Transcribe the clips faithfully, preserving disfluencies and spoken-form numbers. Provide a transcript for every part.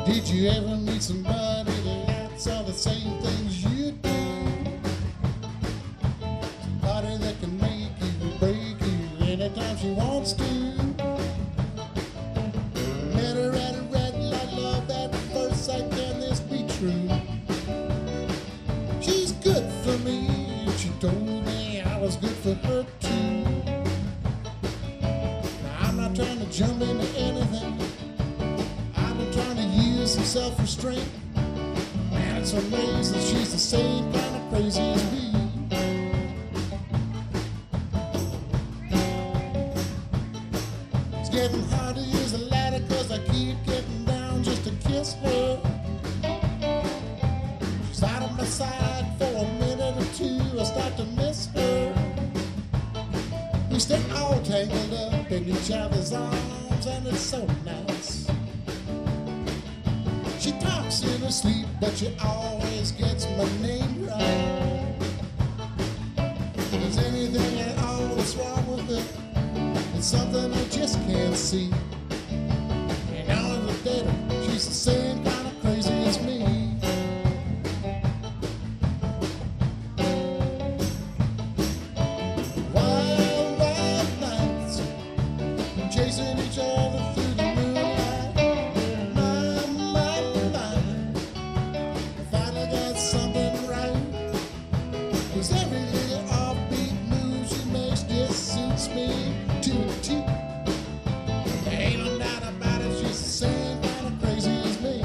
Did you ever meet somebody that saw the same things you do? Somebody that can make you, break you anytime she wants to. Met her at a red light, love at first sight, can this be true? She's good for me, and she told me I was good for her too. Now I'm not trying to jump into anything, I've been trying to use some self-restraint. Man, it's amazing she's the same kind of crazy as me. It's getting hard to use the ladder cause I keep getting down just to kiss her. She's out of my side for a minute or two, I start to miss her. We stay all tangled up in each other's arms and it's so nice. She talks in her sleep, but she always gets my name right. If there's anything at all that's wrong with it, it's something I just can't see. And all the data, she's the same kind of crazy as me. Wild, wild nights, chasing each other through the moonlight. My, my, my, I finally got something right. 'Cause every little offbeat move she makes just suits me to a T. There ain't no doubt about it, she's the same kind of crazy as me.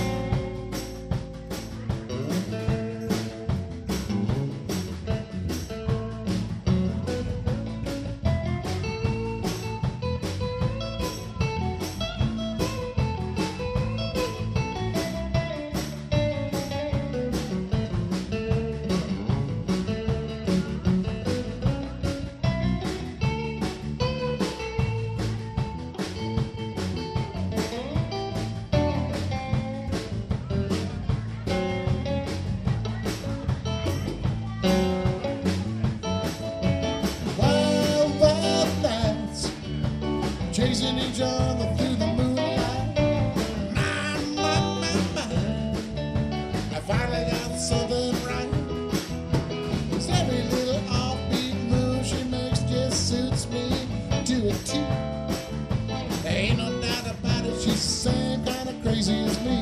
Wild, wild nights, chasing each other through the moonlight. My, my, my, my, I finally got something right. 'Cause every little offbeat move she makes just suits me to a T. There ain't no doubt about it, she's the same kind of crazy as me.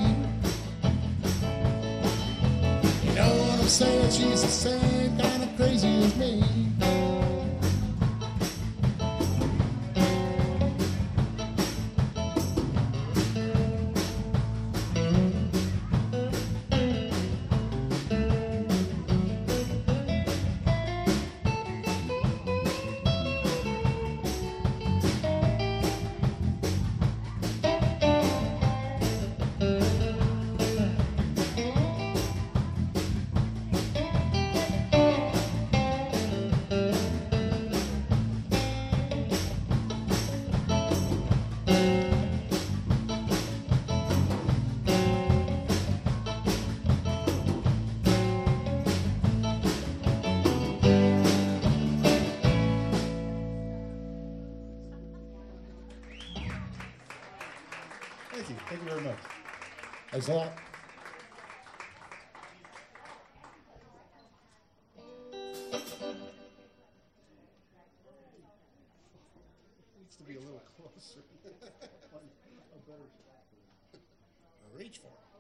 You know what I'm saying, she's the same kind of crazy as me. Thank you. Thank you very much. Thanks a lot. Needs to be a little closer. A better shot. Reach for it.